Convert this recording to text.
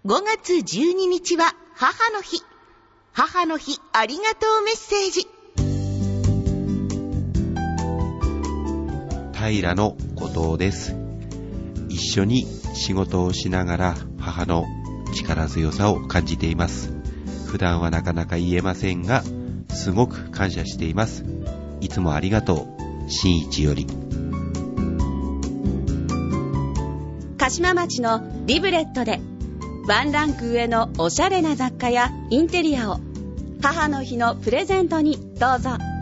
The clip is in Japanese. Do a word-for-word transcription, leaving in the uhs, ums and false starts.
ごがつじゅうににちは母の日。母の日ありがとうメッセージ。 平の後藤です。一緒に仕事をしながら母の力強さを感じています。普段はなかなか言えませんが、すごく感謝しています。いつもありがとう。新一より。 鹿島町のリブレットでワンランク上のおしゃれな雑貨やインテリアを母の日のプレゼントにどうぞ。